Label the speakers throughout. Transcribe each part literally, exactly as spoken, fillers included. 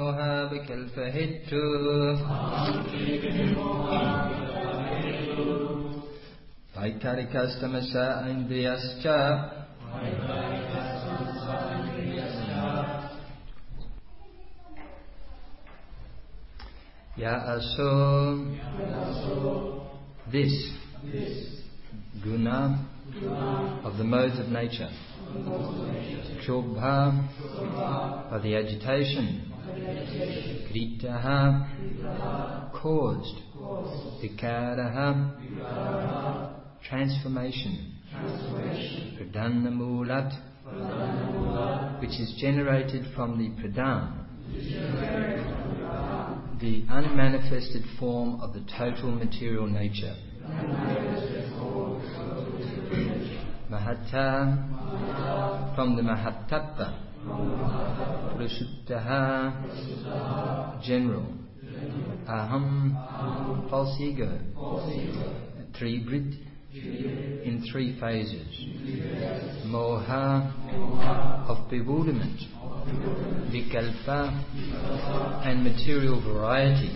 Speaker 1: Moha vikalpahetu Vaikarikastamasa indriyascha Ya aso this guna of the modes of nature, Kshobbha by the agitation, Kritaha caused, Vikaraha transformation, Pradanamulat which is generated from the Pradan, the unmanifested form of the total material nature. Mahatta from the Mahattattva, Prasuttaha general, Aham false ego, Tribrid in three phases, Moha of bewilderment, Vikalpa and material variety,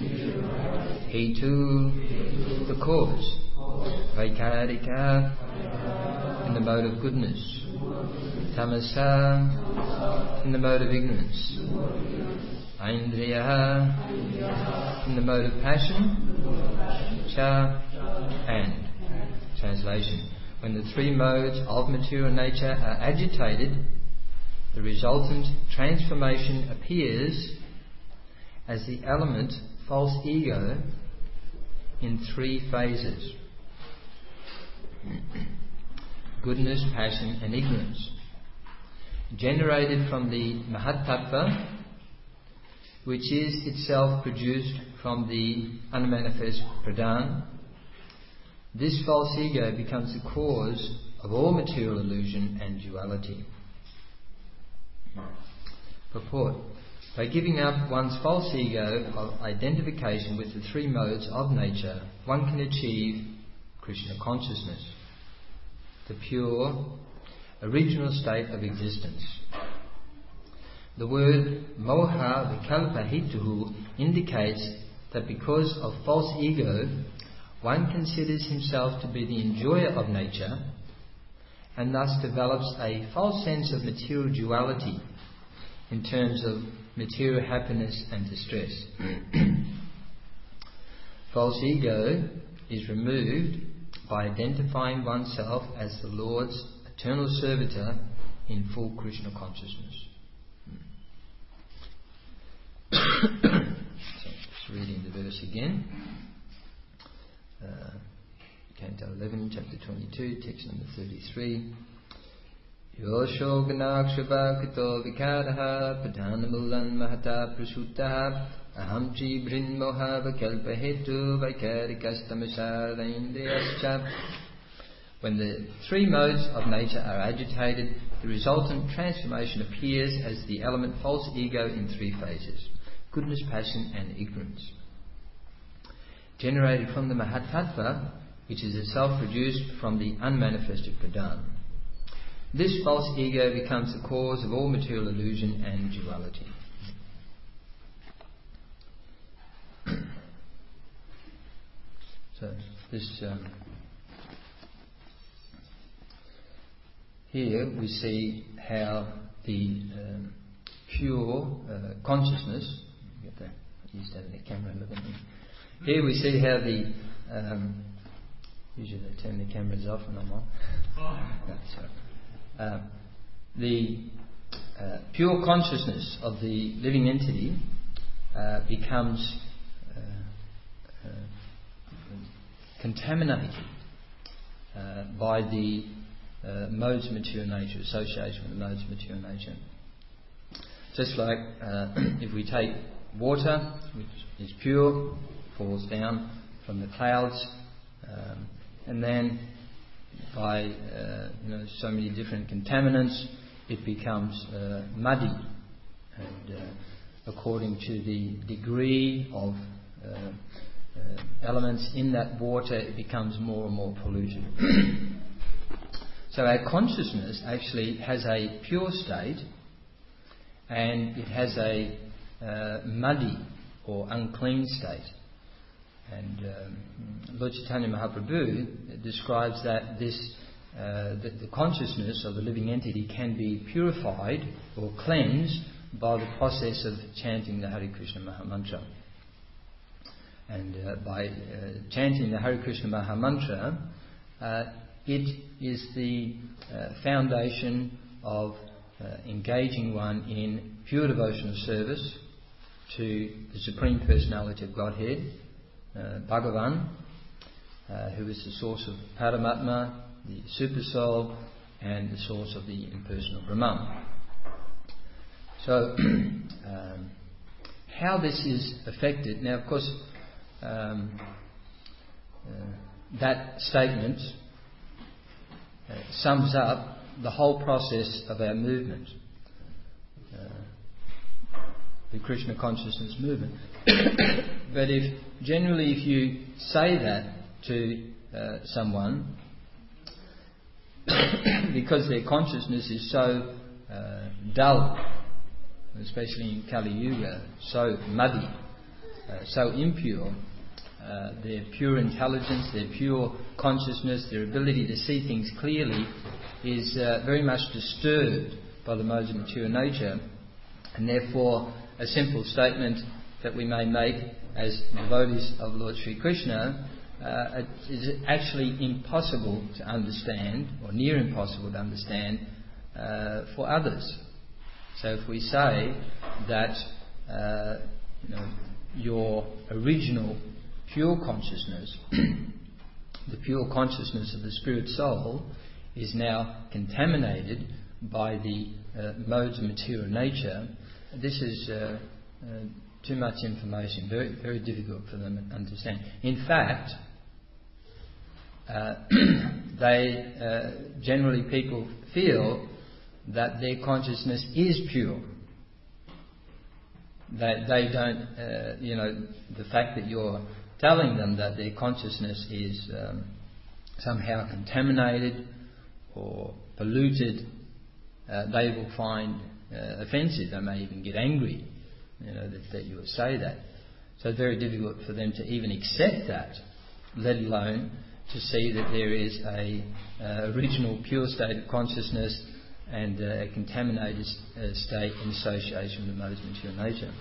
Speaker 1: Hetu the cause, Vaikarika in the mode of goodness, Tamasa in the mode of ignorance, Aindriya in the mode of passion, Cha and. Translation. When the three modes of material nature are agitated, the resultant transformation appears as the element false ego in three phases: goodness, passion and ignorance. Generated from the Mahattattva, which is itself produced from the unmanifest Pradan, this false ego becomes the cause of all material illusion and duality. Purport. By giving up one's false ego of identification with the three modes of nature, one can achieve Krishna consciousness, the pure, original state of existence. The word moha vikalpahetuhu indicates that because of false ego, one considers himself to be the enjoyer of nature and thus develops a false sense of material duality in terms of material happiness and distress. False ego is removed by identifying oneself as the Lord's eternal servitor in full Krishna consciousness. So, just reading the verse again. Uh, Canto eleven, chapter twenty-two, text number thirty-three. Yosho ganakshvakito vikaraha padhanamulan mahata prasuttaha ahamchi brin moha vakalpahetu vaikarikastamisaraindriyascha. When the three modes of nature are agitated, the resultant transformation appears as the element false ego in three phases: goodness, passion and ignorance. Generated from the Mahattattva, which is itself produced from the unmanifested Pradan. This false ego becomes the cause of all material illusion and duality. So this um, here we see how the um, pure uh, consciousness. Get that? I used to have the camera look at me. Here we see how the um, usually they turn the cameras off when I'm on. Oh. No, sorry. Uh, the uh, pure consciousness of the living entity uh, becomes uh, uh, contaminated uh, by the uh, modes of material nature, association with the modes of material nature. Just like uh, if we take water, which is pure, falls down from the clouds, um, and then by uh, you know so many different contaminants, it becomes uh, muddy, and uh, according to the degree of uh, uh, elements in that water, it becomes more and more polluted. So our consciousness actually has a pure state, and it has a uh, muddy or unclean state. And um, Lord Chaitanya Mahaprabhu describes that this uh, that the consciousness of the living entity can be purified or cleansed by the process of chanting the Hare Krishna Mahamantra. And uh, by uh, chanting the Hare Krishna Mahamantra, uh, it is the uh, foundation of uh, engaging one in pure devotional service to the Supreme Personality of Godhead, uh, Bhagavan, uh, who is the source of Paramatma, the Super Soul, and the source of the impersonal Brahman. So, um, how this is affected, now of course, um, uh, that statement uh, sums up the whole process of our movement, uh, the Krishna consciousness movement. But if generally if you say that to uh, someone, because their consciousness is so uh, dull, especially in Kali Yuga, so muddy, uh, so impure, uh, their pure intelligence, their pure consciousness, their ability to see things clearly is uh, very much disturbed by the modes of mature nature, and therefore a simple statement that we may make as devotees of Lord Sri Krishna uh, is actually impossible to understand, or near impossible to understand uh, for others. So if we say that uh, you know, your original pure consciousness, the pure consciousness of the spirit soul, is now contaminated by the uh, modes of material nature, this is uh, uh, too much information, very very difficult for them to understand. In fact, uh, they uh, generally people feel that their consciousness is pure. They they don't, uh, you know, the fact that you're telling them that their consciousness is um, somehow contaminated or polluted, uh, they will find uh, offensive. They may even get angry, you know, that, that you would say that. So it's very difficult for them to even accept that, let alone to see that there is a uh, original pure state of consciousness and uh, a contaminated uh, state in association with the modes of mature nature.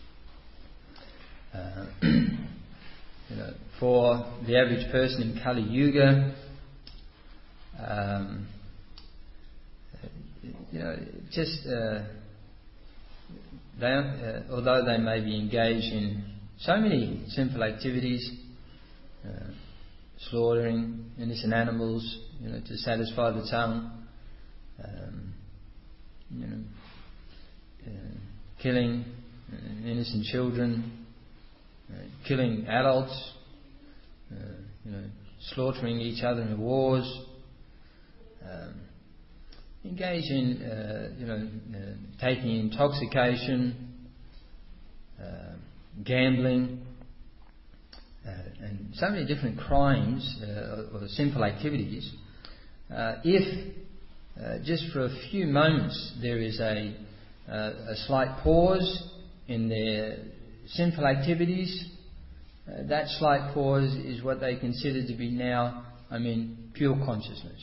Speaker 1: Uh, you know, for the average person in Kali Yuga, um, you know, just uh, they, uh, although they may be engaged in so many sinful activities, uh, slaughtering innocent animals, you know, to satisfy the tongue. Um, you know, uh, killing uh, innocent children, uh, killing adults, uh, you know, slaughtering each other in wars, um, engage in, uh, you know, uh, taking intoxication, uh, gambling, uh, and so many different crimes uh, or sinful activities. Uh, if Uh, just for a few moments there is a, uh, a slight pause in their sinful activities, uh, that slight pause is what they consider to be now, I mean, pure consciousness.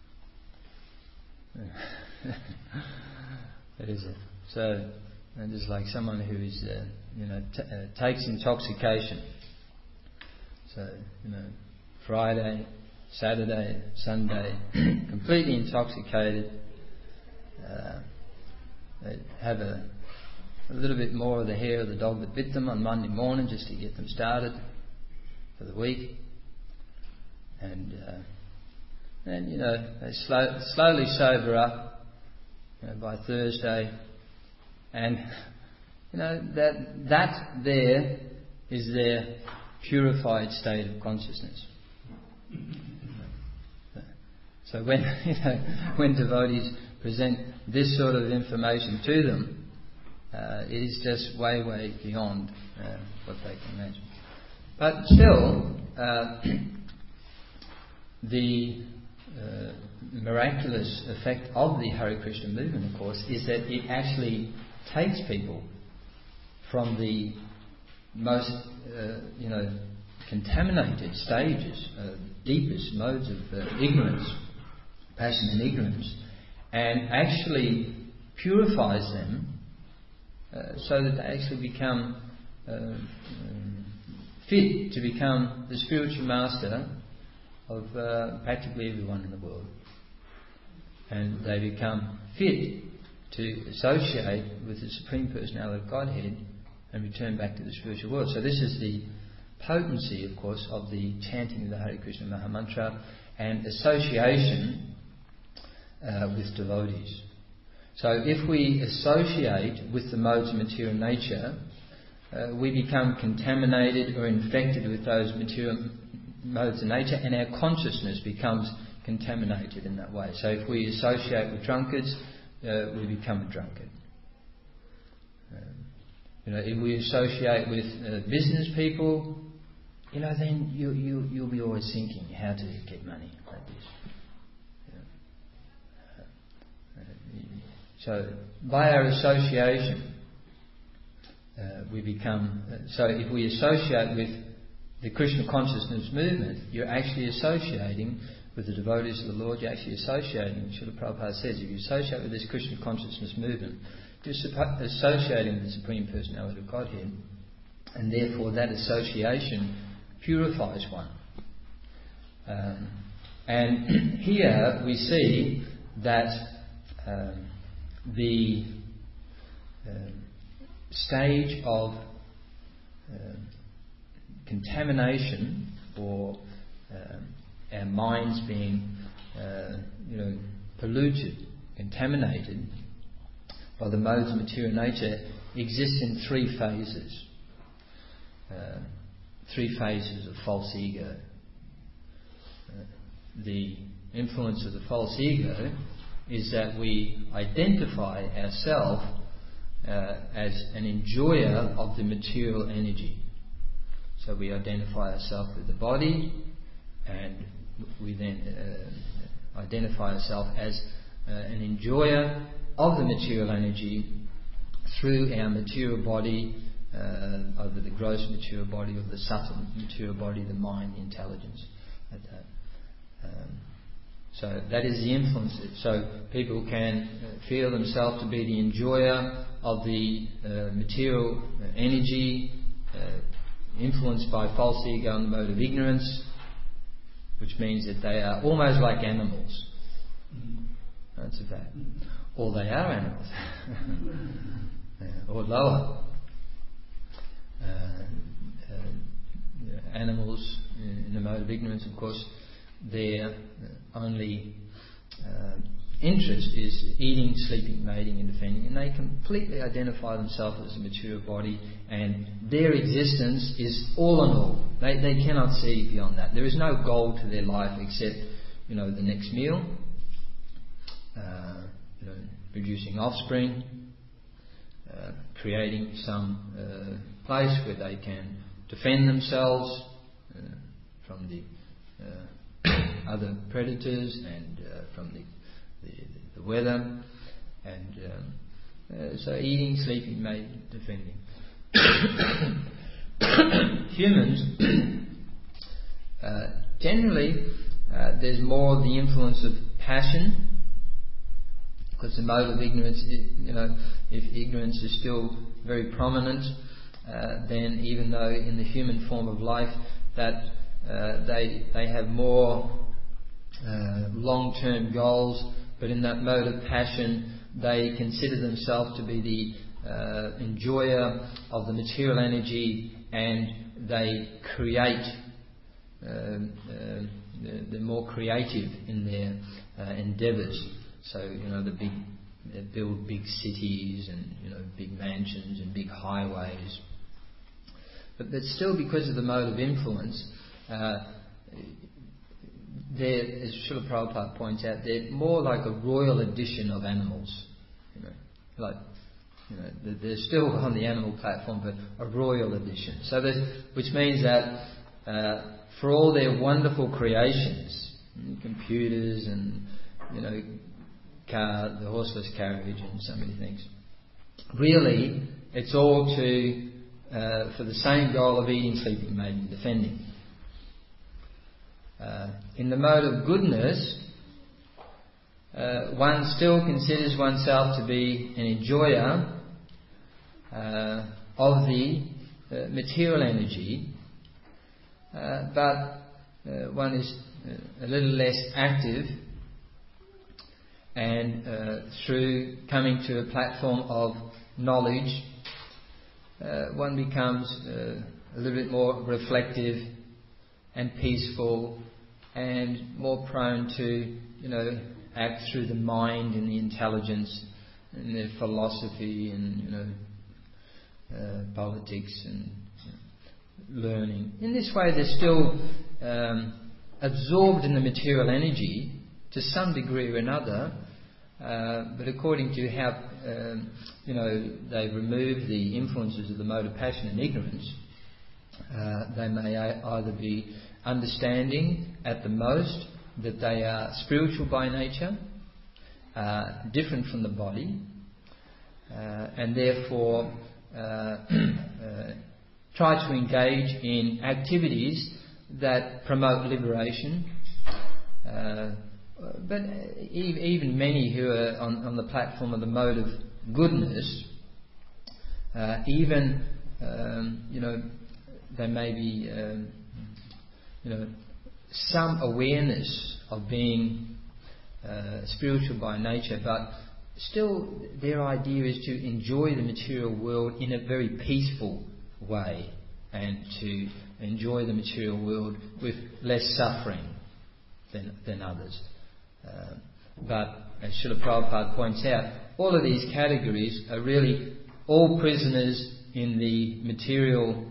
Speaker 1: That is it. So, uh, just like someone who is, uh, you know, t- uh, takes intoxication. So, you know, Friday, Saturday, Sunday, completely intoxicated, uh, they have a, a little bit more of the hair of the dog that bit them on Monday morning just to get them started for the week. And, uh, and you know, they slow, slowly sober up, you know, by Thursday. And, you know, that, that there is their purified state of consciousness. So when you know, when devotees present this sort of information to them, uh, it is just way, way beyond uh, what they can imagine. But still, uh, the uh, miraculous effect of the Hare Krishna movement, of course, is that it actually takes people from the most, uh, you know, contaminated stages, uh, deepest modes of uh, ignorance, passion and ignorance, and actually purifies them uh, so that they actually become uh, um, fit to become the spiritual master of uh, practically everyone in the world. And they become fit to associate with the Supreme Personality of Godhead and return back to the spiritual world. So this is the potency, of course, of the chanting of the Hare Krishna Maha Mantra and association uh, with devotees. So if we associate with the modes of material nature, uh, we become contaminated or infected with those material modes of nature, and our consciousness becomes contaminated in that way. So if we associate with drunkards, uh, we become a drunkard. Um, you know, if we associate with uh, business people, you know, then you, you, you'll be always thinking how to get money like this. You know. uh, so by our association, uh, we become... Uh, so if we associate with the Krishna consciousness movement, you're actually associating with the devotees of the Lord, you're actually associating, Srila Prabhupada says, if you associate with this Krishna consciousness movement, you're associating with the Supreme Personality of Godhead, and therefore that association purifies one. Um, and here we see that um, the um, stage of um, contamination, or um, our minds being uh, you know, polluted, contaminated by the modes of material nature, exists in three phases. Uh, three phases of false ego. Uh, the influence of the false ego is that we identify ourselves uh, as an enjoyer of the material energy. So we identify ourselves with the body, and we then uh, identify ourselves as uh, an enjoyer of the material energy through our material body, uh, over the gross material body, or the subtle material body, the mind, the intelligence. Like that. Um, so that is the influence. So people can uh, feel themselves to be the enjoyer of the uh, material uh, energy, uh, influenced by false ego and the mode of ignorance, which means that they are almost like animals. That's a fact. Or they are animals. yeah, or lower. Uh, uh, animals in the mode of ignorance, of course, their only uh, interest is eating, sleeping, mating and defending, and they completely identify themselves as a material body, and their existence is all in all. They, they cannot see beyond that. There is no goal to their life except, you know, the next meal, uh, you know, producing offspring, uh, creating some uh, place where they can defend themselves uh, from the uh, other predators and uh, from the The, the weather, and um, uh, so eating, sleeping, mating, defending. Humans, uh, generally, uh, there's more the influence of passion, because the mode of ignorance, you know, if ignorance is still very prominent, uh, then even though in the human form of life that uh, they they have more uh, long-term goals. But in that mode of passion, they consider themselves to be the uh, enjoyer of the material energy, and they create, uh, uh, they're more creative in their uh, endeavours. So, you know, the big, they build big cities and, you know, big mansions and big highways. But, but still, because of the mode of influence, uh, they're, as Srila Prabhupada points out, they're more like a royal edition of animals. You know, like, you know, they're still on the animal platform, but a royal edition. So, which means that uh, for all their wonderful creations, computers and, you know, car, the horseless carriage and so many things, really it's all to uh, for the same goal of eating, sleeping, mating, defending. Uh, in the mode of goodness, uh, one still considers oneself to be an enjoyer uh, of the uh, material energy, uh, but uh, one is uh, a little less active, and uh, through coming to a platform of knowledge, uh, one becomes uh, a little bit more reflective and peaceful and more prone to, you know, act through the mind and the intelligence and the philosophy and, you know, uh, politics and you know, learning. In this way, they're still um, absorbed in the material energy to some degree or another, uh, but according to how um, you know they remove the influences of the mode of passion and ignorance, uh, they may either be understanding at the most that they are spiritual by nature, uh, different from the body, uh, and therefore uh, uh, try to engage in activities that promote liberation. Uh, but even many who are on, on the platform of the mode of goodness, uh, even um, you know, there may be um, you know some awareness of being uh, spiritual by nature, but still their idea is to enjoy the material world in a very peaceful way and to enjoy the material world with less suffering than, than others. Uh, but as Srila Prabhupada points out, all of these categories are really all prisoners in the material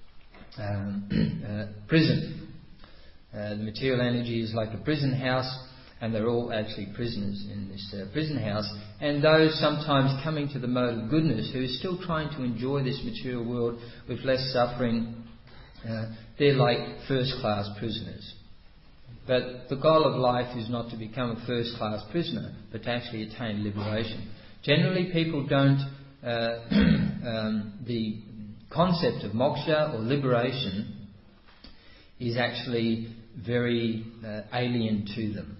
Speaker 1: um, uh, prison. Uh, the material energy is like a prison house, and they're all actually prisoners in this uh, prison house. And those sometimes coming to the mode of goodness, who are still trying to enjoy this material world with less suffering, uh, they're like first-class prisoners. But the goal of life is not to become a first-class prisoner, but to actually attain liberation. Generally, people don't... Uh, um, the concept of moksha or liberation is actually very uh, alien to them.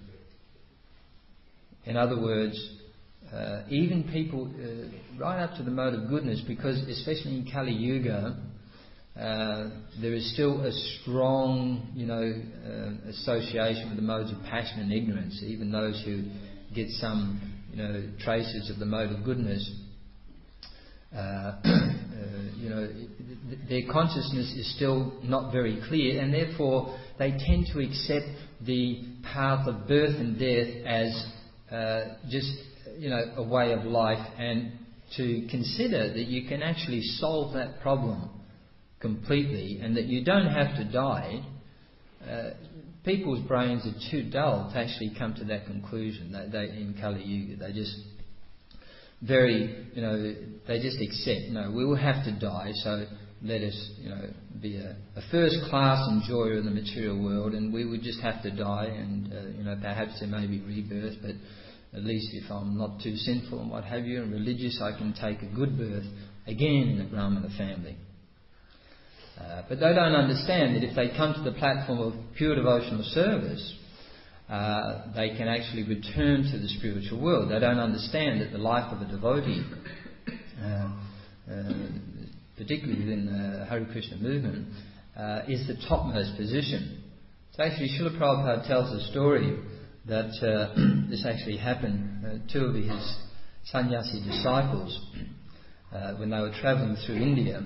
Speaker 1: In other words, uh, even people uh, right up to the mode of goodness, because especially in Kali Yuga, uh, there is still a strong, you know, uh, association with the modes of passion and ignorance. Even those who get some, you know, traces of the mode of goodness, uh, uh, you know, their consciousness is still not very clear, and therefore they tend to accept the path of birth and death as uh, just, you know, a way of life, and to consider that you can actually solve that problem completely and that you don't have to die. Uh, people's brains are too dull to actually come to that conclusion. They, they in Kali Yuga, they just very, you know, they just accept, no, we will have to die, so let us, you know, be a, a first-class enjoyer of the material world, and we would just have to die, and uh, you know, perhaps there may be rebirth, but at least if I'm not too sinful and what have you, and religious, I can take a good birth again in a Brahmana family. Uh, but they don't understand that if they come to the platform of pure devotional service, uh, they can actually return to the spiritual world. They don't understand that the life of a devotee, uh, uh, particularly within the Hare Krishna movement, uh, is the topmost position. So actually Srila Prabhupada tells a story that uh, this actually happened. Uh, two of his sannyasi disciples, uh, when they were travelling through India,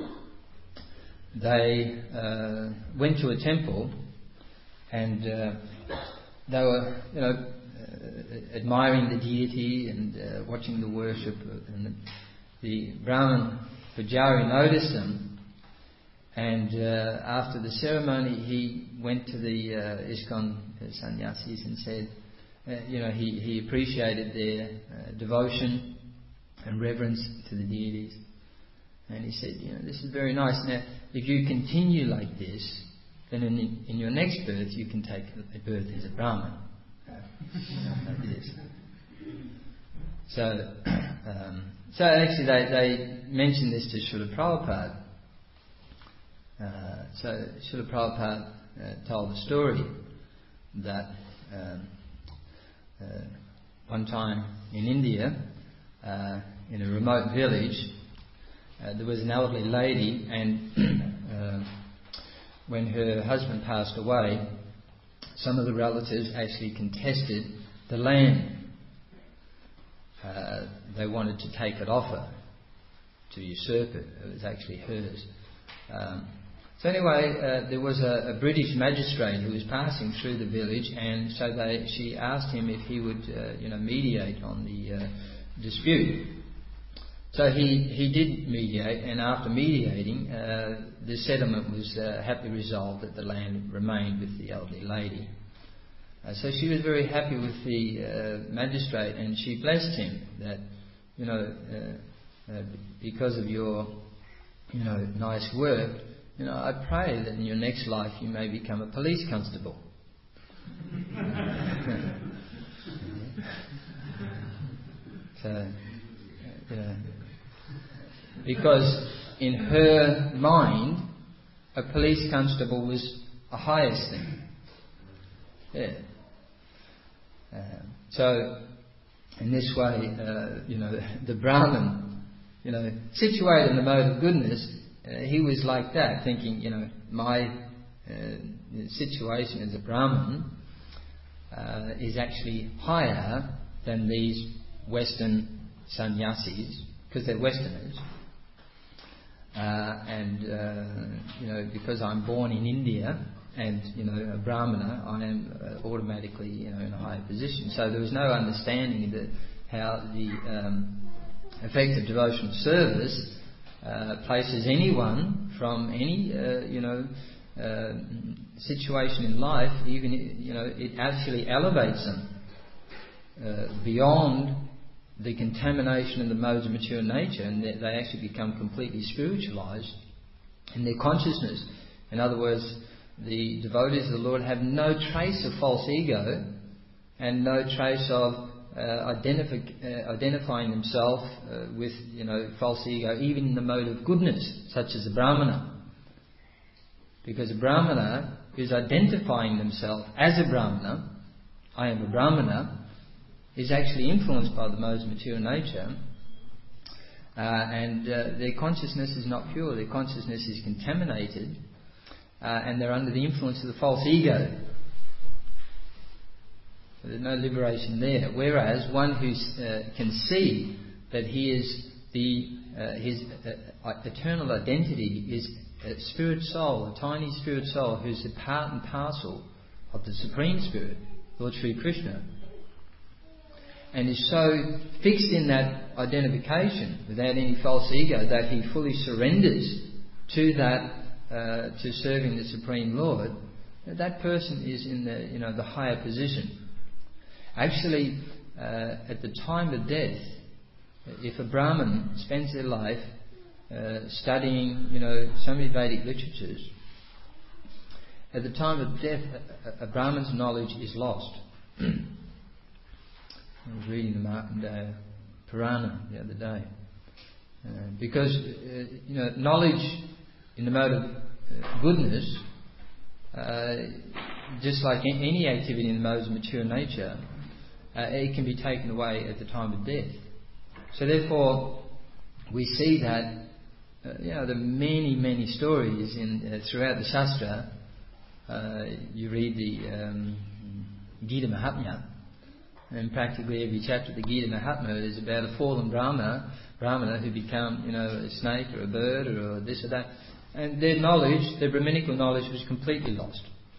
Speaker 1: they uh, went to a temple, and uh, they were, you know, uh, admiring the deity and uh, watching the worship. And the, the Brahmin Pujari noticed them, and uh, after the ceremony, he went to the uh, ISKCON sannyasis and said, uh, you know, he, he appreciated their uh, devotion and reverence to the deities. And he said, you know, this is very nice. Now, if you continue like this, then in, in your next birth you can take a birth as a Brahmin. Uh, like this. So, um, so actually they, they mention this to Srila Prabhupada. Uh, so Srila Prabhupada uh, told the story that um, uh, one time in India, uh, in a remote village, uh, there was an elderly lady, and uh, when her husband passed away, some of the relatives actually contested the land. Uh, they wanted to take it off her, to usurp it. It was actually hers. Um, so anyway, uh, there was a, a British magistrate who was passing through the village, and so they, she asked him if he would, uh, you know, mediate on the uh, dispute. So he, he did mediate, and after mediating, uh, the settlement was uh, happily resolved that the land remained with the elderly lady. Uh, so she was very happy with the uh, magistrate, and she blessed him that, you know, uh, uh, because of your, you know, nice work, you know, I pray that in your next life you may become a police constable. So, you know, because in her mind, a police constable was a highest thing. Yeah. Uh, so, in this way, uh, you know, the Brahmin, you know, situated in the mode of goodness, uh, he was like that, thinking, you know, my uh, situation as a Brahmin uh, is actually higher than these Western sannyasis, because they're Westerners. Uh, and, uh, you know, because I'm born in India, and, you know, a Brahmana, I am uh, automatically, you know, in a higher position. So there was no understanding that how the um, effect of devotional service uh, places anyone from any, uh, you know, uh, situation in life, even, you know, it actually elevates them uh, beyond the contamination of the modes of mature nature, and they, they actually become completely spiritualized in their consciousness. In other words, the devotees of the Lord have no trace of false ego and no trace of uh, identifi- uh, identifying themselves uh, with, you know, false ego, even in the mode of goodness, such as a Brahmana. Because a Brahmana is identifying themselves as a Brahmana, I am a Brahmana, is actually influenced by the modes of mature nature, uh, and uh, their consciousness is not pure, their consciousness is contaminated. Uh, and they're under the influence of the false ego. So there's no liberation there. Whereas one who uh, can see that he is the uh, his uh, eternal identity is a spirit soul, a tiny spirit soul who's a part and parcel of the Supreme Spirit, Lord Sri Krishna, and is so fixed in that identification without any false ego that he fully surrenders to that. Uh, to serving the Supreme Lord, that person is in the, you know, the higher position. Actually, uh, at the time of death, if a Brahmin spends their life uh, studying, you know, so many Vedic literatures, at the time of death, a, a Brahmin's knowledge is lost. I was reading the Markandeya Purana the other day, uh, because uh, you know, knowledge in the mode of uh, goodness, uh, just like any activity in the modes of mature nature, uh, it can be taken away at the time of death. So therefore, we see that uh, you know, there are many, many stories in uh, throughout the Shastra. Uh, you read the um, Gita Mahatmya, and practically every chapter of the Gita Mahatmya is about a fallen Brahmana, Brahmana who become, you know, a snake or a bird or this or that. And their knowledge, their Brahminical knowledge, was completely lost.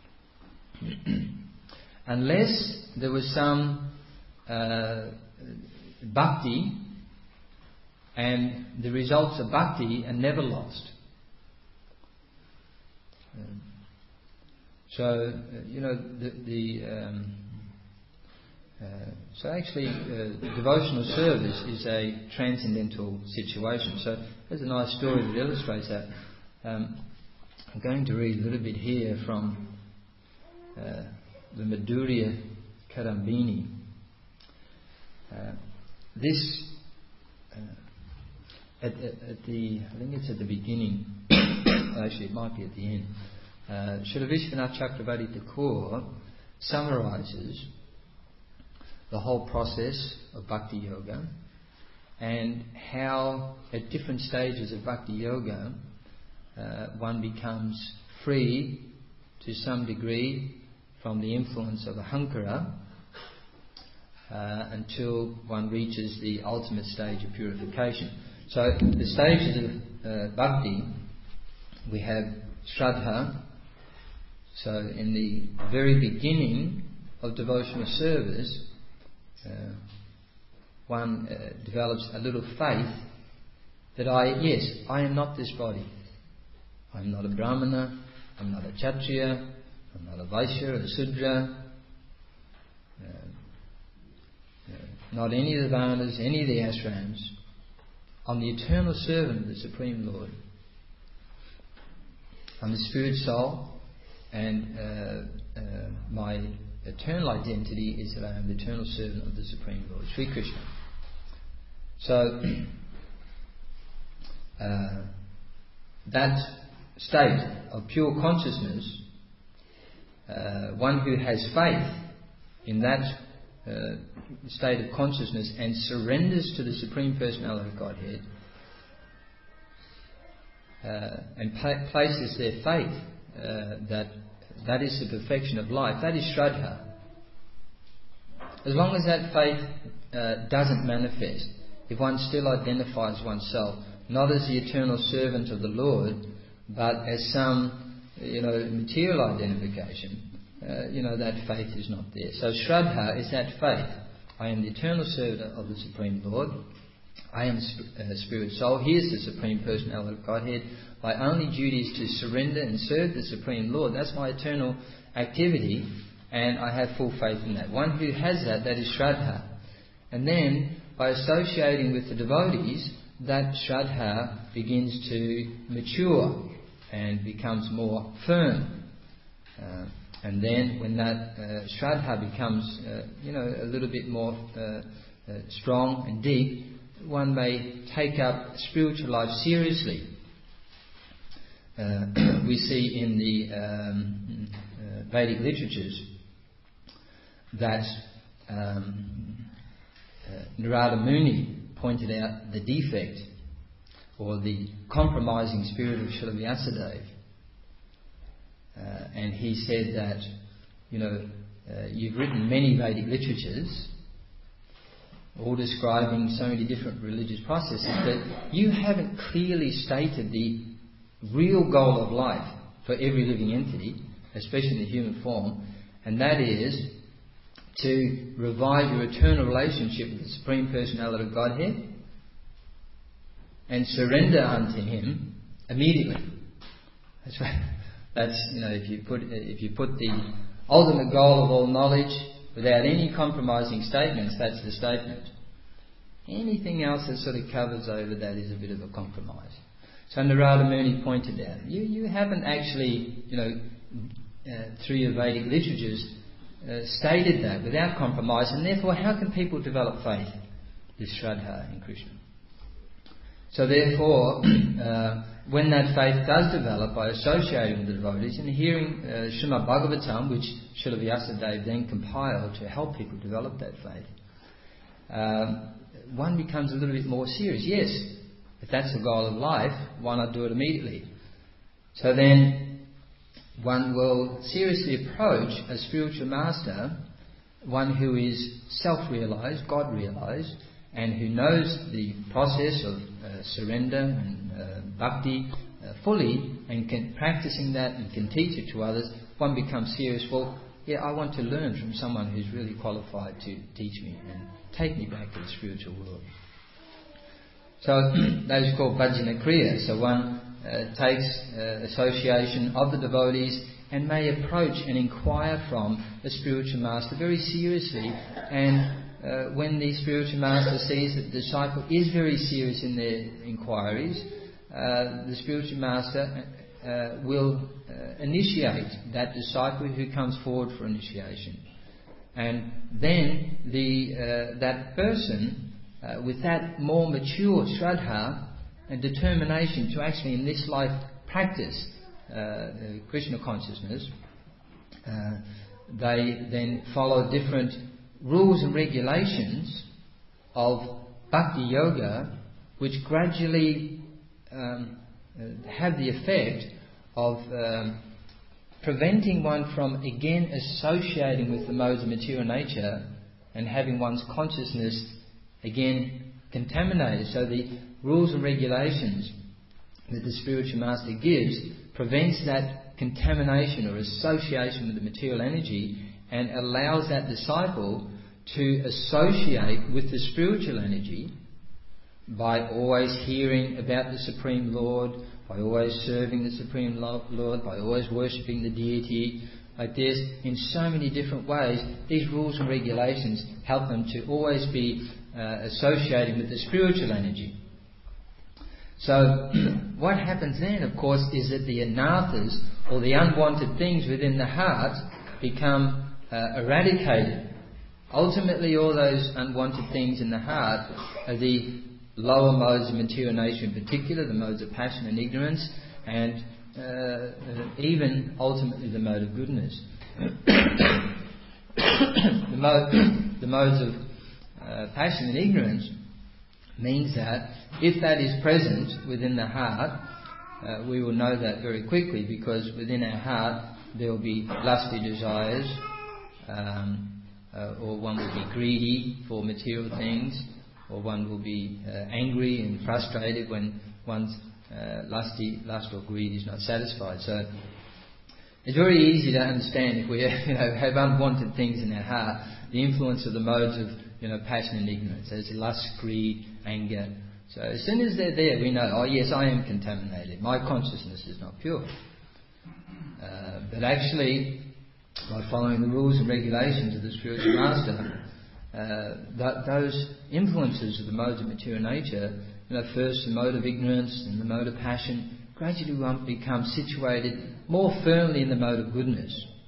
Speaker 1: Unless there was some uh, bhakti, and the results of bhakti are never lost. Um, so, uh, you know, the, the um, uh, so actually uh, devotional service is a transcendental situation. So there's a nice story that illustrates that. Um, I'm going to read a little bit here from uh, the Madhurya Kadambini. Uh, this, uh, at, at, at the, I think it's at the beginning, actually it might be at the end, uh, Srila Vishwanath Chakravarti Thakur summarises the whole process of Bhakti Yoga and how at different stages of Bhakti Yoga uh, one becomes free to some degree from the influence of ahankara uh, until one reaches the ultimate stage of purification. So the stages of uh, Bhakti, we have Shraddha. So in the very beginning of devotional service, uh, one uh, develops a little faith that I, yes, I am not this body. I'm not a Brahmana, I'm not a Kshatriya, I'm not a Vaishya or a Sudra, uh, uh, not any of the Varnas, any of the ashrams. I'm the eternal servant of the Supreme Lord. I'm a spirit soul, and uh, uh, my eternal identity is that I am the eternal servant of the Supreme Lord, Sri Krishna. So, uh, that state of pure consciousness, uh, one who has faith in that uh, state of consciousness and surrenders to the Supreme Personality of Godhead, uh, and pa- places their faith uh, that that is the perfection of life, that is Shraddha. As long as that faith uh, doesn't manifest, if one still identifies oneself not as the eternal servant of the Lord, but as some, you know, material identification, uh, you know, that faith is not there. So Shraddha is that faith. I am the eternal servant of the Supreme Lord. I am a sp- uh, spirit soul. He is the Supreme Personality of Godhead. My only duty is to surrender and serve the Supreme Lord. That's my eternal activity, and I have full faith in that. One who has that, that is Shraddha. And then, by associating with the devotees, that Shraddha begins to mature and becomes more firm. Uh, and then when that uh, Shraddha becomes, uh, you know, a little bit more uh, uh, strong and deep, one may take up spiritual life seriously. Uh, we see in the um, uh, Vedic literatures that um, uh, Narada Muni pointed out the defect or the compromising spirit of Srila Vyasadeva. Uh, and he said that, you know, uh, you've written many Vedic literatures, all describing so many different religious processes, but you haven't clearly stated the real goal of life for every living entity, especially in the human form, and that is to revive your eternal relationship with the Supreme Personality of Godhead and surrender unto Him immediately. That's right. That's, you know, if you put if you put the ultimate goal of all knowledge without any compromising statements, that's the statement. Anything else that sort of covers over that is a bit of a compromise. So Narada Muni pointed out, you you haven't actually, you know, uh, through your Vedic literatures uh, stated that without compromise, and therefore how can people develop faith, this Shraddha in Krishna? So therefore, uh, when that faith does develop by associating with the devotees and hearing uh, Srimad Bhagavatam, which Srila Vyasadeva then compiled to help people develop that faith, um, one becomes a little bit more serious. Yes, if that's the goal of life, why not do it immediately? So then one will seriously approach a spiritual master, one who is self-realized, God-realized, and who knows the process of uh, surrender and uh, bhakti uh, fully, and can, practicing that and can teach it to others. One becomes serious. Well, yeah, I want to learn from someone who's really qualified to teach me and take me back to the spiritual world. So those are called bhajana kriya. So one uh, takes uh, association of the devotees and may approach and inquire from the spiritual master very seriously. And uh, when the spiritual master sees that the disciple is very serious in their inquiries, uh, the spiritual master uh, will uh, initiate that disciple who comes forward for initiation. And then the uh, that person uh, with that more mature Shraddha and determination to actually in this life practice uh, Krishna consciousness, uh, they then follow different rules and regulations of Bhakti Yoga, which gradually um, uh, have the effect of um, preventing one from again associating with the modes of material nature and having one's consciousness again contaminated. So the rules and regulations that the spiritual master gives prevents that contamination or association with the material energy and allows that disciple to associate with the spiritual energy by always hearing about the Supreme Lord, by always serving the Supreme Lord, by always worshipping the deity. Like this, in so many different ways, these rules and regulations help them to always be uh, associating with the spiritual energy. So what happens then, of course, is that the anarthas, or the unwanted things within the heart, become uh, eradicated. Ultimately, all those unwanted things in the heart are the lower modes of material nature, in particular, the modes of passion and ignorance, and uh, uh, even ultimately the mode of goodness. the, mode, the modes of uh, passion and ignorance means that if that is present within the heart, uh, we will know that very quickly, because within our heart there will be lusty desires, um, uh, or one will be greedy for material things, or one will be uh, angry and frustrated when one's uh, lusty lust or greed is not satisfied. So it's very easy to understand if we you know, have unwanted things in our heart, the influence of the modes of you know passion and ignorance. There's lust, greed, anger. So as soon as they're there, we know, oh yes, I am contaminated. My consciousness is not pure. Uh, but actually, by following the rules and regulations of the spiritual master, uh, th- those influences of the modes of material nature, you know, first the mode of ignorance and the mode of passion, gradually one becomes situated more firmly in the mode of goodness.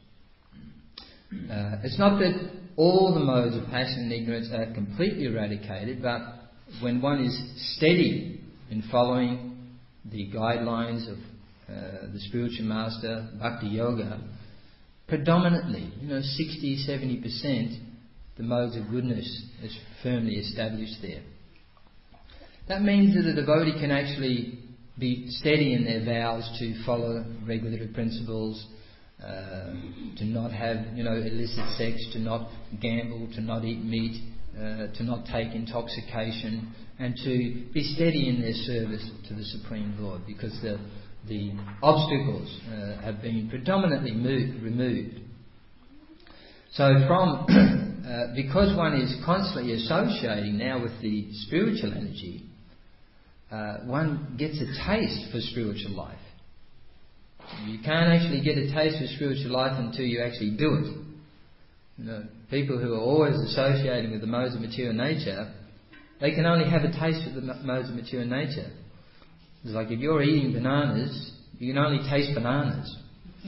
Speaker 1: Uh, it's not that all the modes of passion and ignorance are completely eradicated, but when one is steady in following the guidelines of uh, the spiritual master, Bhakti Yoga, predominantly, you know, sixty to seventy percent, the modes of goodness is firmly established there. That means that a devotee can actually be steady in their vows to follow regulatory principles, uh, to not have, you know, illicit sex, to not gamble, to not eat meat, uh, to not take intoxication, and to be steady in their service to the Supreme Lord, because the the obstacles uh, have been predominantly moved, removed. So from uh, because one is constantly associating now with the spiritual energy, uh, one gets a taste for spiritual life. You can't actually get a taste for spiritual life until you actually do it. You know, people who are always associating with the modes of material nature, they can only have a taste of the modes of material nature. It's like if you're eating bananas, you can only taste bananas.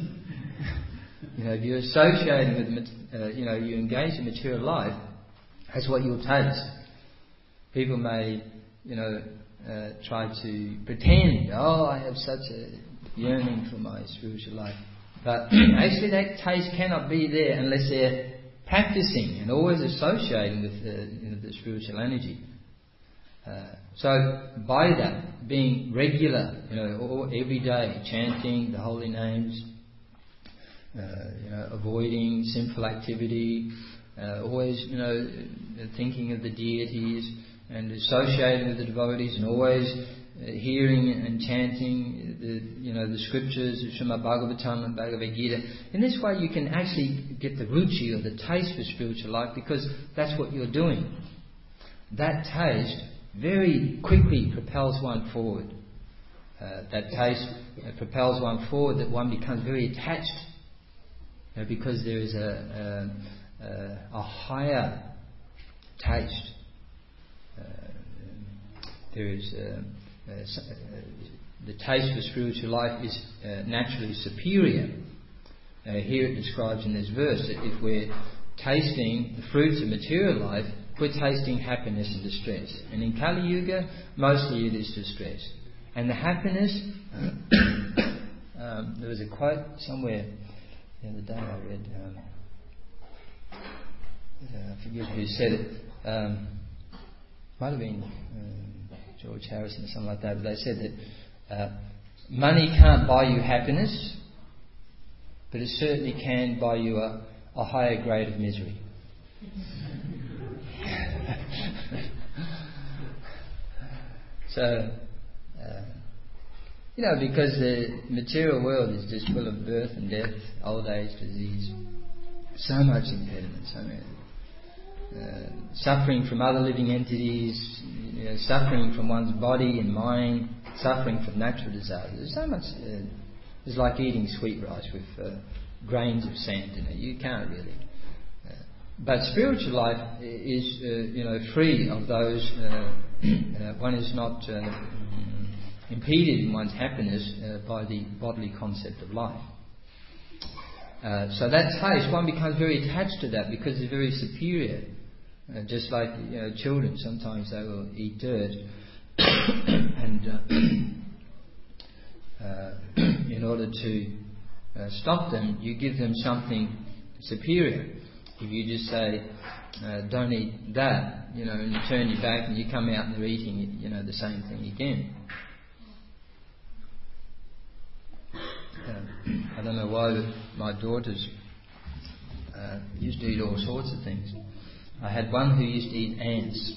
Speaker 1: You know, if you're associating with, uh, you know, you engage in material life, that's what you'll taste. People may, you know, uh, try to pretend, oh, I have such a yearning for my spiritual life. But actually that taste cannot be there unless they're practicing and always associating with the, you know, the spiritual energy. Uh, so by that, being regular, you know, all, every day, chanting the holy names, uh, you know, avoiding sinful activity, uh, always, you know, thinking of the deities and associating with the devotees, and always uh, hearing and chanting the, you know, the scriptures of Srimad Bhagavatam and Bhagavad Gita. In this way, you can actually get the ruchi or the taste for spiritual life, because that's what you're doing. That taste very quickly propels one forward. Uh, that taste uh, propels one forward, that one becomes very attached, you know, because there is a, a, a higher taste. Uh, there is a, a, the taste for spiritual life is uh, naturally superior. Uh, here it describes in this verse that if we're tasting the fruits of material life, we're tasting happiness and distress. And in Kali Yuga, mostly it is distress. And the happiness, um, there was a quote somewhere the other day I read, um, I forget who said it, um, might have been um, George Harrison or something like that, but they said that uh, money can't buy you happiness, but it certainly can buy you a, a higher grade of misery. So, uh, you know, because the material world is just full of birth and death, old age, disease, so much impediment, so many. Uh, suffering from other living entities, you know, suffering from one's body and mind, suffering from natural disasters. So much. Uh, it's like eating sweet rice with uh, grains of sand in it. You can't really. Uh, but spiritual life is, uh, you know, free of those. Uh, uh, one is not uh, impeded in one's happiness uh, by the bodily concept of life. Uh, so that taste, one becomes very attached to that because it's very superior. Uh, just like, you know, children, sometimes they will eat dirt, and uh, uh, in order to uh, stop them, you give them something superior. If you just say, uh, "Don't eat that," you know, and you turn your back and you come out and they're eating, you know, the same thing again. Uh, I don't know why, but my daughters uh, used to eat all sorts of things. I had one who used to eat ants.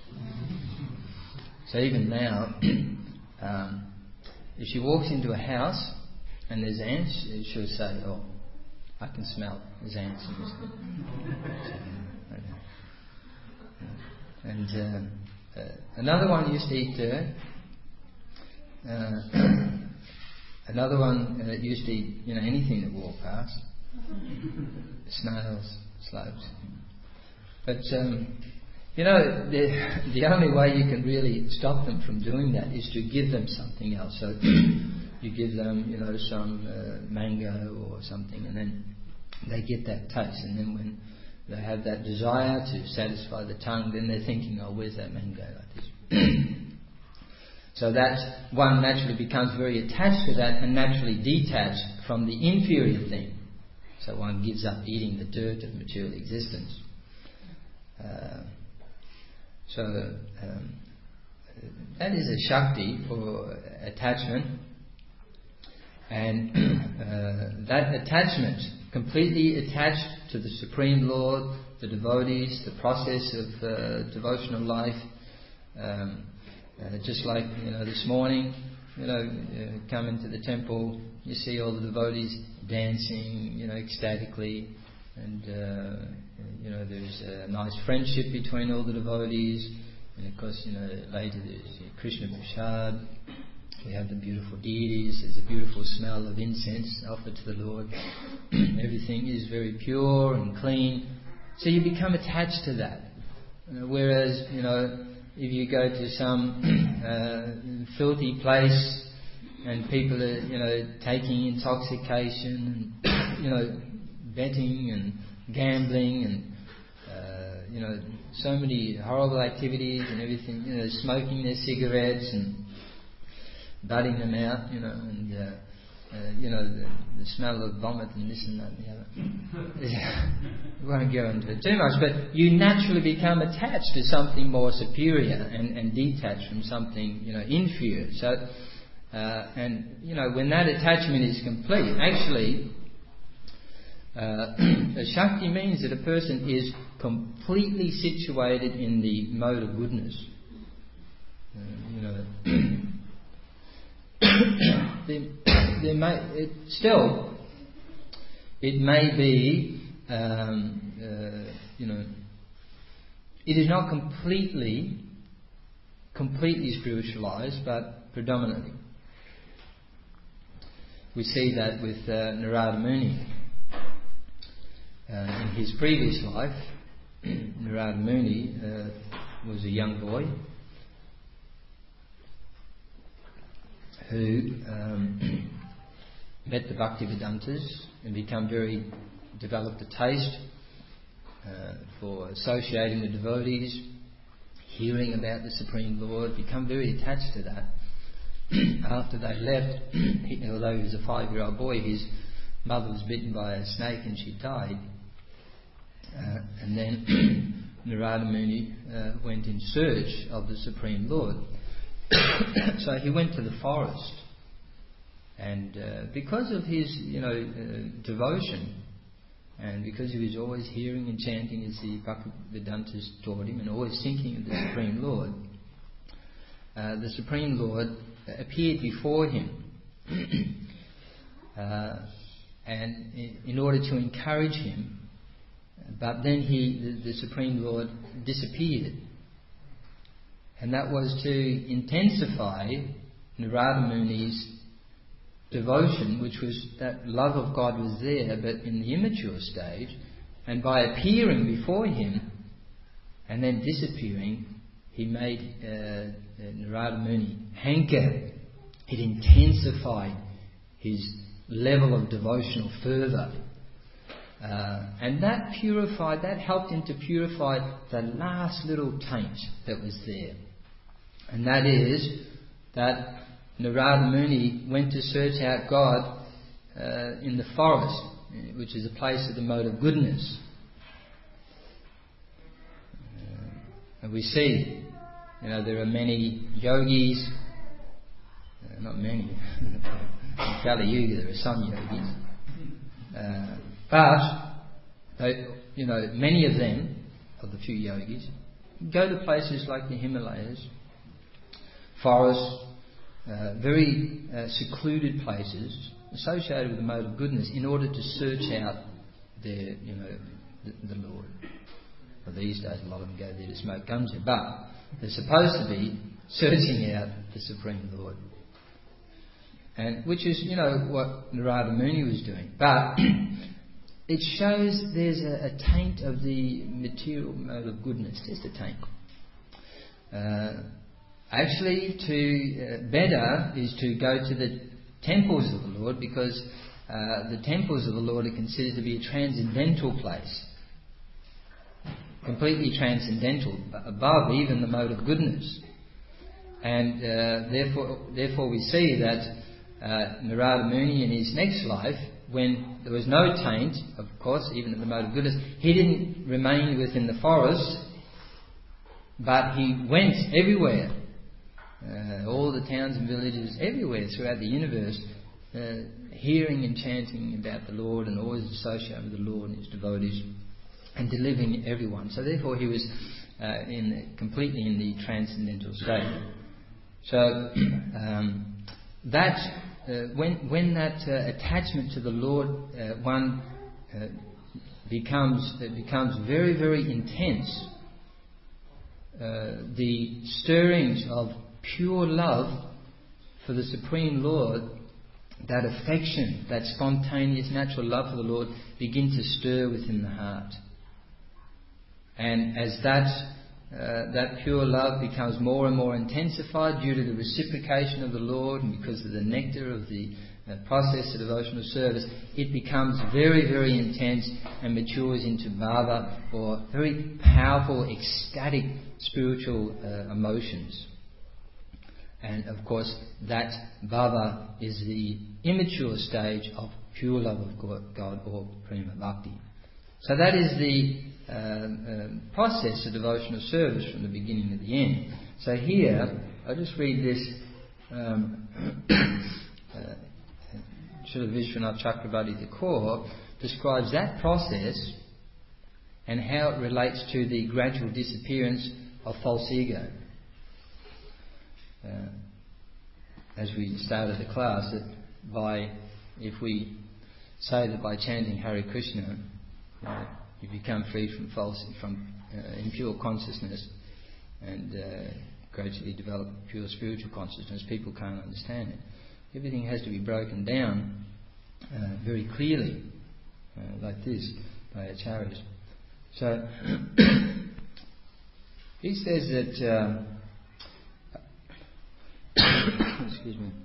Speaker 1: So even now, um, if she walks into a house and there's ants, she'll say, "Oh, I can smell there's ants in this thing." And uh, uh, another one used to eat dirt. Uh, another one uh, used to eat, you know, anything that walked past. Snails, slugs. But, um, you know, the, the only way you can really stop them from doing that is to give them something else. So you give them, you know, some uh, mango or something, and then they get that taste. And then when they have that desire to satisfy the tongue, then they're thinking, "Oh, where's that mango?" Like this. So that one naturally becomes very attached to that and naturally detached from the inferior thing. So one gives up eating the dirt of material existence. Uh, so um, that is a Shakti for attachment, and uh, that attachment, completely attached to the Supreme Lord, the devotees, the process of uh, devotional life. Um, uh, just like, you know, this morning, you know, uh, come into the temple, you see all the devotees dancing, you know, ecstatically. And, uh, you know, there's a nice friendship between all the devotees. And, of course, you know, later there's Krishna Prasad. We have the beautiful deities. There's a beautiful smell of incense offered to the Lord. Everything is very pure and clean. So you become attached to that. Uh, whereas, you know, if you go to some uh, filthy place and people are, you know, taking intoxication and, you know, betting and gambling and uh, you know, so many horrible activities and everything, you know, smoking their cigarettes and butting them out, you know, and uh, uh, you know, the, the smell of vomit and this and that and the other. We won't go into it too much, but you naturally become attached to something more superior and, and detached from something, you know, inferior. So, uh, and you know, when that attachment is complete, actually. Uh, Shakti means that a person is completely situated in the mode of goodness. Uh, you know, there, there may it, still it may be, um, uh, you know, it is not completely completely spiritualized, but predominantly. We see that with uh, Narada Muni. Uh, in his previous life, Narada Muni uh, was a young boy who um, met the Bhaktivedantas and become very developed a taste uh, for associating with devotees, hearing about the Supreme Lord, become very attached to that. After they left, he, although he was a five-year-old boy, his mother was bitten by a snake and she died. Uh, and then Narada Muni uh, went in search of the Supreme Lord. So he went to the forest, and uh, because of his, you know, uh, devotion, and because he was always hearing and chanting as the Bhaktivedantas taught him, and always thinking of the Supreme Lord, uh, the Supreme Lord appeared before him, uh, and in order to encourage him. But then he, the, the Supreme Lord, disappeared. And that was to intensify Narada Muni's devotion, which was that love of God was there, but in the immature stage. And by appearing before him and then disappearing, he made uh, Narada Muni hanker. It intensified his level of devotional fervour. Uh, and that purified, that helped him to purify the last little taint that was there. And that is that Narada Muni went to search out God uh, in the forest, which is a place of the mode of goodness. Uh, and we see, you know, there are many yogis, uh, not many, in Kali Yuga there are some yogis. Uh, But, they, you know, many of them, of the few yogis, go to places like the Himalayas, forests, uh, very uh, secluded places associated with the mode of goodness in order to search out their, you know, the, the Lord. Well, these days a lot of them go there to smoke ganja, but they're supposed to be searching out the Supreme Lord. And which is, you know, what Narada Muni was doing. But it shows there's a, a taint of the material mode of goodness, just a taint. Uh, actually, to uh, better is to go to the temples of the Lord, because uh, the temples of the Lord are considered to be a transcendental place, completely transcendental, above even the mode of goodness. And uh, therefore, therefore, we see that uh, Narada Muni in his next life, when there was no taint, of course, even in the mode of goodness, he didn't remain within the forest, but he went everywhere, uh, all the towns and villages, everywhere throughout the universe, uh, hearing and chanting about the Lord, and always associated with the Lord and his devotees, and delivering everyone. So therefore he was uh, in completely in the transcendental state. So um, that Uh, when when that uh, attachment to the Lord uh, one uh, becomes it becomes very very intense, uh, the stirrings of pure love for the Supreme Lord, that affection, that spontaneous natural love for the Lord, begin to stir within the heart. And as that Uh, that pure love becomes more and more intensified due to the reciprocation of the Lord, and because of the nectar of the uh, process of devotional service, it becomes very, very intense and matures into bhava, or very powerful, ecstatic spiritual uh, emotions. And of course, that bhava is the immature stage of pure love of God, or prema bhakti. So that is the Uh, uh, process of devotional service from the beginning to the end. So here, I'll just read this. Um, uh, Srila Vishwanath Chakravarti Thakur describes that process and how it relates to the gradual disappearance of false ego. Uh, as we started the class, that by if we say that by chanting Hare Krishna, uh, you become free from false, from uh, impure consciousness, and uh, gradually develop pure spiritual consciousness. People can't understand it. Everything has to be broken down uh, very clearly, uh, like this, by acharyas. So he says that uh, excuse me,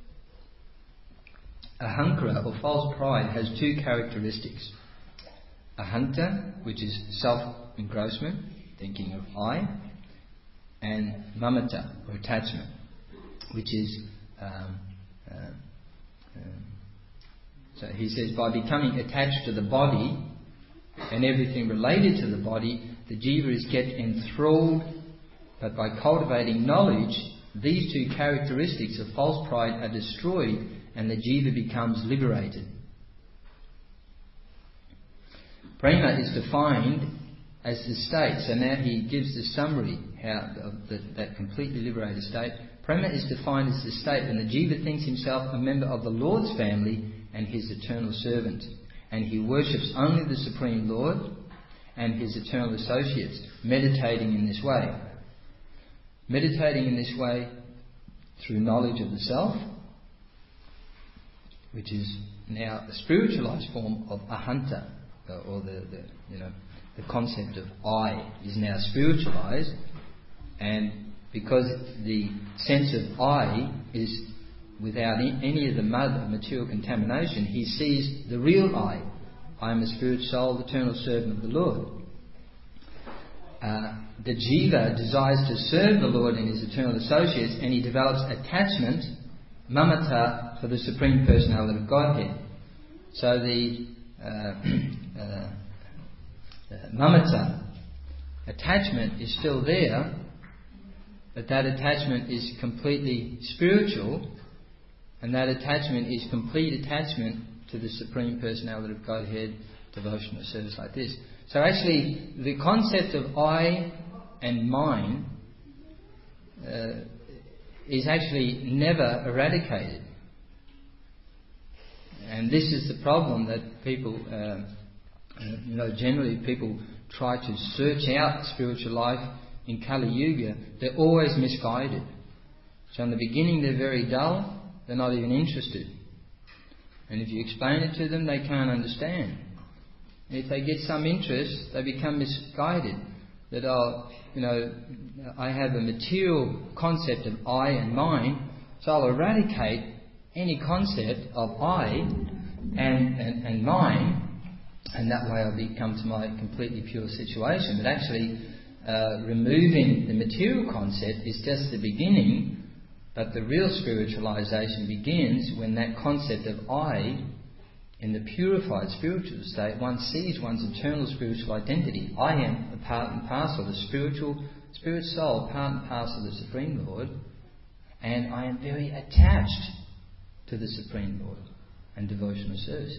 Speaker 1: ahankara, or false pride, has two characteristics. ahanta, which is self-engrossment, thinking of I, and mamata, or attachment, which is um, uh, um, so he says, by becoming attached to the body and everything related to the body, the jiva is kept enthralled, but by cultivating knowledge, these two characteristics of false pride are destroyed and the jiva becomes liberated. Prema is defined as the state. So now he gives the summary how of the, that completely liberated state. Prema is defined as the state when the jiva thinks himself a member of the Lord's family and his eternal servant, and he worships only the Supreme Lord and his eternal associates, meditating in this way. Meditating in this way through knowledge of the self, which is now a spiritualized form of ahanta, or the, the you know the concept of I is now spiritualized, and because the sense of I is without any of the mud of material contamination, he sees the real I. I am a spirit soul, eternal servant of the Lord. Uh, the jiva desires to serve the Lord and his eternal associates, and he develops attachment, mamata, for the Supreme Personality of Godhead. So the uh, uh, uh, mamata, attachment, is still there, but that attachment is completely spiritual, and that attachment is complete attachment to the Supreme Personality of Godhead, devotional service like this. So actually, the concept of I and mine uh, is actually never eradicated. And this is the problem that people, uh, you know, generally people try to search out spiritual life in Kali Yuga. They're always misguided. So in the beginning they're very dull, they're not even interested. And if you explain it to them, they can't understand. And if they get some interest, they become misguided. That, oh, you know, I have a material concept of I and mine, so I'll eradicate any concept of I and, and, and mine, and that way I'll become to my completely pure situation. But actually, uh, removing the material concept is just the beginning, but the real spiritualization begins when that concept of I, in the purified spiritual state, one sees one's eternal spiritual identity. I am a part and parcel, the spiritual spirit soul, part and parcel of the Supreme Lord, and I am very attached to the Supreme Lord and devotional service.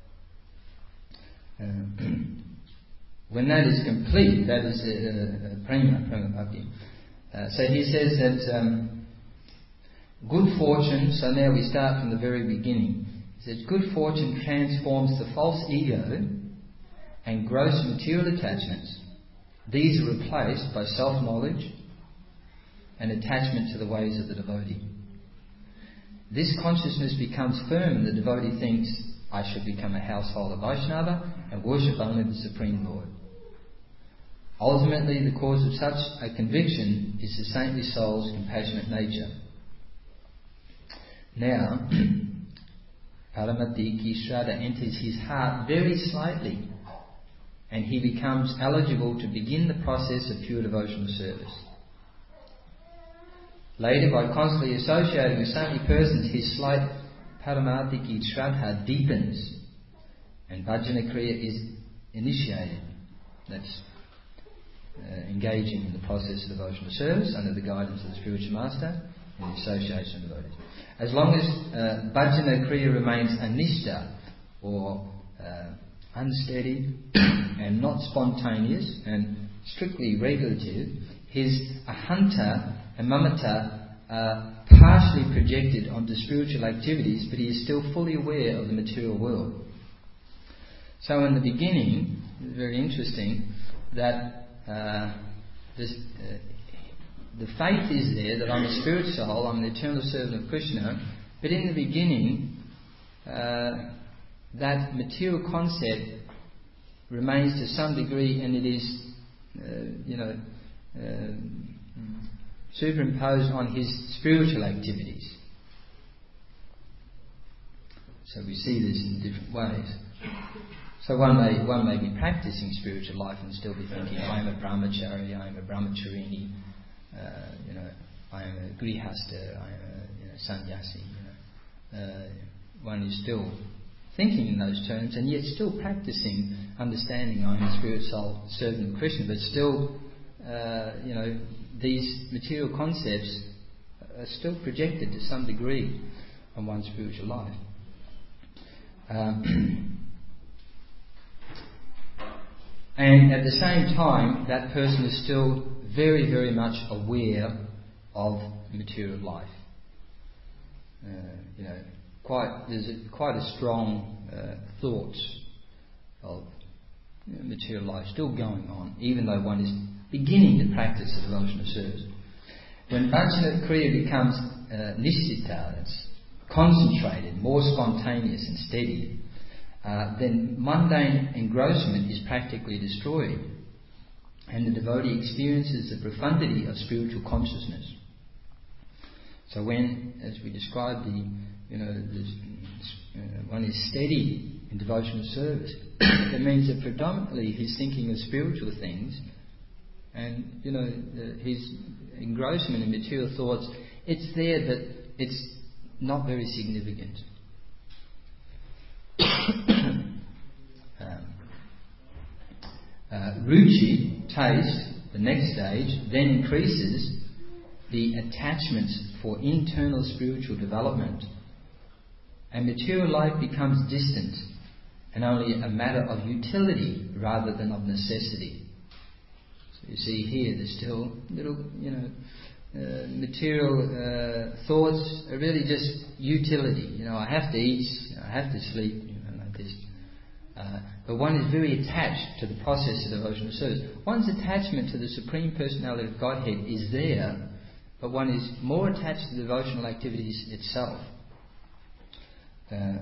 Speaker 1: Uh, when that is complete, that is a, a prema, prema bhakti. Uh, so he says that um, good fortune, so now we start from the very beginning. He says, good fortune transforms the false ego and gross material attachments. These are replaced by self-knowledge and attachment to the ways of the devotee. This consciousness becomes firm and the devotee thinks, I should become a householder Vaishnava and worship only the Supreme Lord. Ultimately, the cause of such a conviction is the saintly soul's compassionate nature. Now, Paramatiki Shraddha enters his heart very slightly, and he becomes eligible to begin the process of pure devotional service. Later, by constantly associating with saintly persons, his slight Paramatiki Shraddha deepens, and Bhajana Kriya is initiated. That's uh, engaging in the process of devotional service under the guidance of the spiritual master and the association of devotees. As long as uh, Bhajana Kriya remains anishta, or uh, unsteady and not spontaneous and strictly regulative, his ahanta and mamata are partially projected onto spiritual activities, but he is still fully aware of the material world. So in the beginning, it's very interesting that uh, this, uh, the faith is there that I'm a spirit soul, I'm the eternal servant of Krishna, but in the beginning, uh, that material concept remains to some degree, and it is, uh, you know, uh, superimposed on his spiritual activities. So we see this in different ways. So one may one may be practicing spiritual life and still be thinking, I am a brahmachari, I am a brahmacharini, uh, you know, I am a grihasta, I am a you know, sannyasi. You know. Uh, one is still thinking in those terms and yet still practicing, understanding I am a spirit soul servant of Krishna, but still, uh, you know, these material concepts are still projected to some degree on one's spiritual life. Um, and at the same time, that person is still very, very much aware of material life. Uh, you know, quite there's a, quite a strong uh, thought of you know, material life still going on, even though one is beginning to practice the devotional service. When Bhajana Kriya becomes uh, nishtita, that's concentrated, more spontaneous and steady, uh, then mundane engrossment is practically destroyed, and the devotee experiences the profundity of spiritual consciousness. So when, as we described, the you know this, uh, one is steady in devotional service, it means that predominantly he's thinking of spiritual things, and you know the, his engrossment in material thoughts, it's there, but it's not very significant. um, uh, ruchi, taste, the next stage, then increases the attachments for internal spiritual development, and material life becomes distant and only a matter of utility rather than of necessity. So you see here, there's still little, you know, uh, material uh, thoughts are really just utility. You know, I have to eat, I have to sleep, you know, like this. Uh, but one is very attached to the process of devotional service. One's attachment to the Supreme Personality of Godhead is there, but one is more attached to the devotional activities itself. Uh,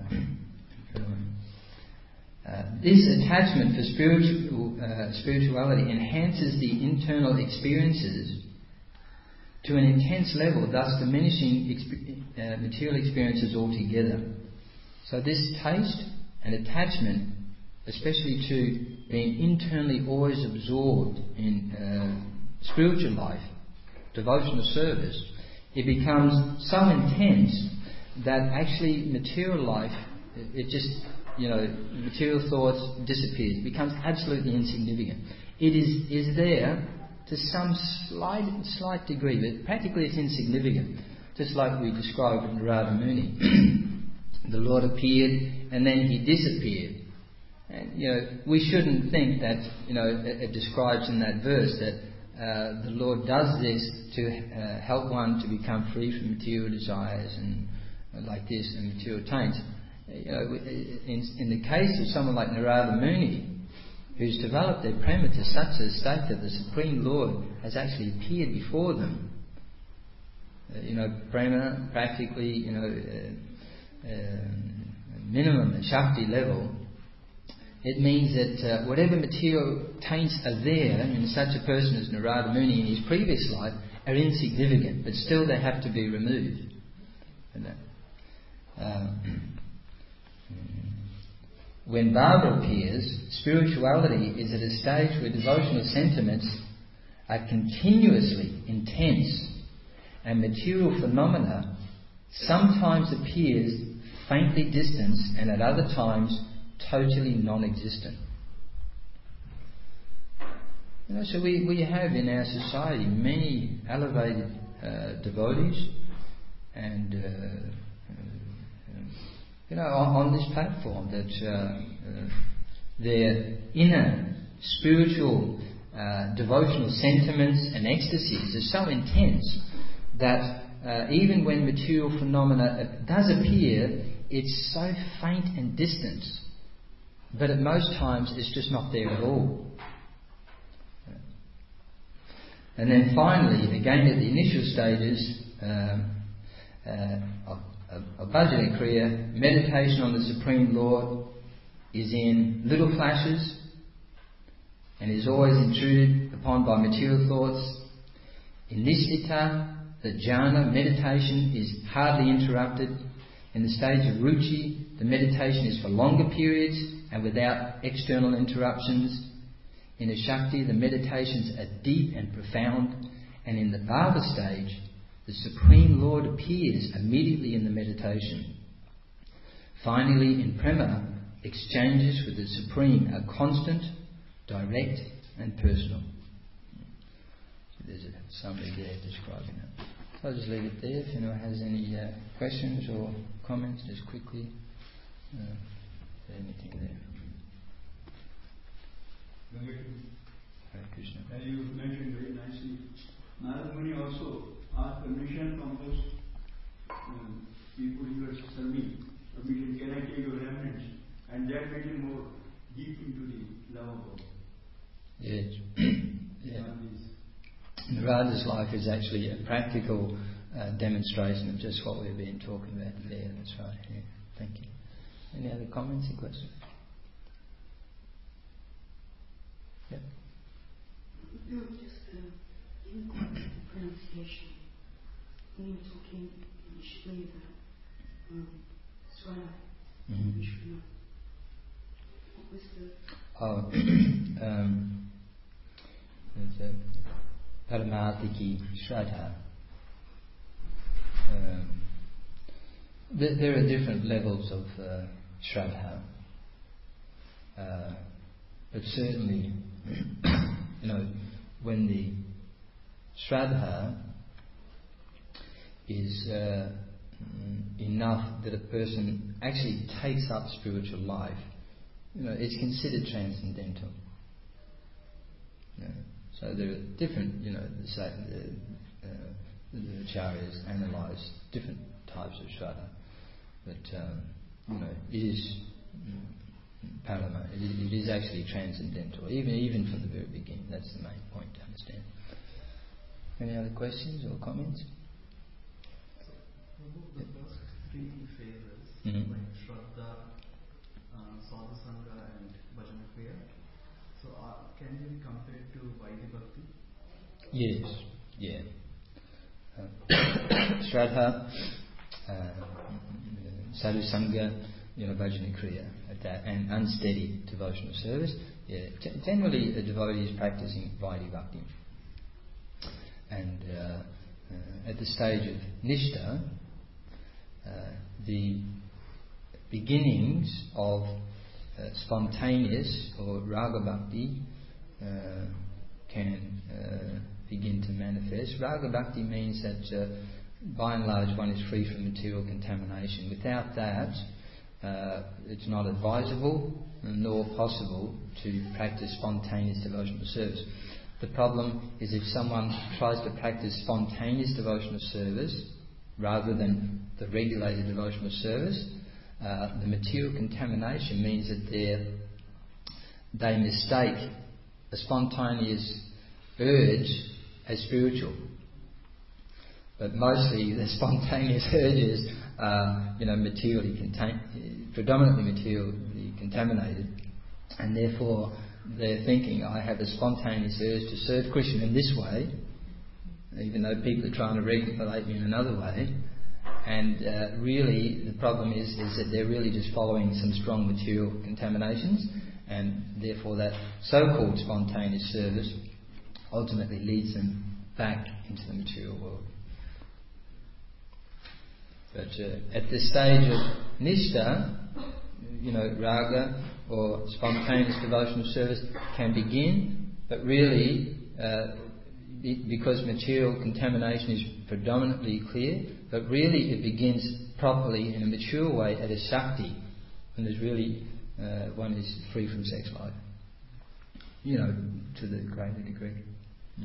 Speaker 1: uh, this attachment for spiritual uh, spirituality enhances the internal experiences to an intense level, thus diminishing exp- uh, material experiences altogether. So this taste and attachment, especially to being internally always absorbed in uh, spiritual life, devotional service, it becomes so intense that actually material life, it just, you know, material thoughts disappears. It becomes absolutely insignificant. It is is there to some slight slight degree, but practically it's insignificant. Just like we described in Narada Muni. The Lord appeared and then he disappeared. And, you know, we shouldn't think that, you know, it, it describes in that verse that uh, the Lord does this to uh, help one to become free from material desires and uh, like this and material taints. You know, in, in the case of someone like Narada Muni, who's developed their prema to such a state that the Supreme Lord has actually appeared before them. Uh, you know, prema, practically, you know, uh, uh, minimum at Shakti level, it means that uh, whatever material taints are there in such a person as Narada Muni in his previous life are insignificant, but still they have to be removed. And, uh, um, When Bhava appears, spirituality is at a stage where devotional sentiments are continuously intense, and material phenomena sometimes appears faintly distant and at other times totally non-existent. You know, so we, we have in our society many elevated uh, devotees and uh, you know, on, on this platform, that uh, uh, their inner spiritual uh, devotional sentiments and ecstasies are so intense that uh, even when material phenomena does appear, it's so faint and distant, but at most times it's just not there at all. And then finally, again at the initial stages um, uh, of A bhajana kriya, meditation on the Supreme Lord is in little flashes and is always intruded upon by material thoughts. In nishtita, the jhana, meditation, is hardly interrupted. In the stage of ruchi, the meditation is for longer periods and without external interruptions. In a shakti, the meditations are deep and profound. And in the bhava stage, the Supreme Lord appears immediately in the meditation. Finally, in prema, exchanges with the Supreme are constant, direct and personal. There's a summary there describing it. So I'll just leave it there. If anyone has any uh, questions or comments, just quickly. Uh, anything there? Hare Krishna.
Speaker 2: As you mentioned very nicely, Narad Muni also asked permission from those um, people who were serving. Permission, can I take your remnants? And that made him more deep into the love of God.
Speaker 1: Yes. Yeah. Narada's life is actually a practical uh, demonstration of just what we've been talking about there. That's right. Yeah. Thank you. Any other comments and questions? Yep.
Speaker 3: No, just uh, in the pronunciation. When you were talking initially about um, Swara and Vishnu, what was the...
Speaker 1: Oh, um, there's a Paramarthiki Shraddha. Um, there, there are different levels of uh, Shraddha. Uh, but certainly, you know, when the Shraddha is uh, enough that a person actually takes up spiritual life, you know, it's considered transcendental. You know, so there are different, you know, the, the, uh, the acharyas analyse different types of Shraddha, but um, you know, it is parama. It is, it is actually transcendental, even even from the very beginning. That's the main point to understand. Any other questions or comments?
Speaker 4: So, the first three phases,
Speaker 1: Mm-hmm.
Speaker 4: like Shraddha, uh, Sadhusanga and Bhajana Kriya, so uh, can you be compared to Vaidhi Bhakti?
Speaker 1: Yes, yeah. Uh, Shraddha, uh, Sadhusanga, you know, Bhajana Kriya, at that, and unsteady devotional service. Yeah, G- generally a devotee is practicing Vaidhi Bhakti. And uh, uh, at the stage of Nishtha, uh, the beginnings of uh, spontaneous or Raga Bhakti uh, can uh, begin to manifest. Raga Bhakti means that uh, by and large one is free from material contamination. Without that, uh, it's not advisable nor possible to practice spontaneous devotional service. The problem is if someone tries to practice spontaneous devotional service rather than the regulated devotional service, uh, the material contamination means that they mistake a spontaneous urge as spiritual. But mostly the spontaneous urges are, you know, materially contain, predominantly materially contaminated, and therefore they're thinking, I have a spontaneous urge to serve Krishna in this way, even though people are trying to regulate me in another way. And uh, really the problem is, is that they're really just following some strong material contaminations, and therefore that so-called spontaneous service ultimately leads them back into the material world. But uh, at the stage of Nishtha, you know, Raga or spontaneous devotional service can begin, but really, uh, it, because material contamination is predominantly clear, but really it begins properly in a mature way at a Shakti, when there's really, uh, one is free from sex life, you know, to the greater degree. Mm.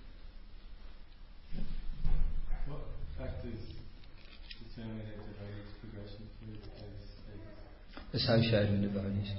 Speaker 5: What factors determine a devotee's progression through those stages?
Speaker 1: Associating devotees.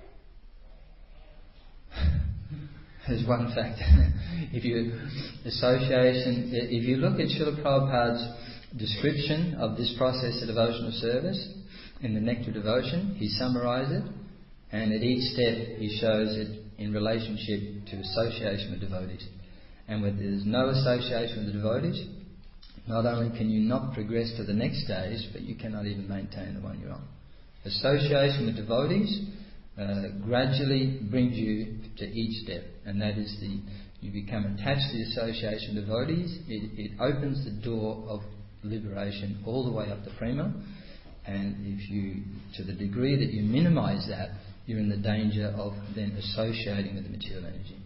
Speaker 1: There's one factor. If you association, if you look at Srila Prabhupada's description of this process of devotional service in the Nectar Devotion, he summarizes it, and at each step he shows it in relationship to association with devotees. And when there's no association with the devotees, not only can you not progress to the next stage, but you cannot even maintain the one you're on. Association with devotees uh, gradually brings you to each step, and that is the you become attached to the association with devotees. It, it opens the door of liberation all the way up to prema, and if you, to the degree that you minimise that, you're in the danger of then associating with the material energy.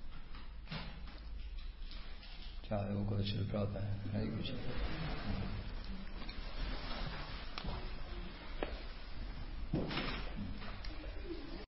Speaker 1: Jai All Glory to the Prabhupada. Hare Krishna.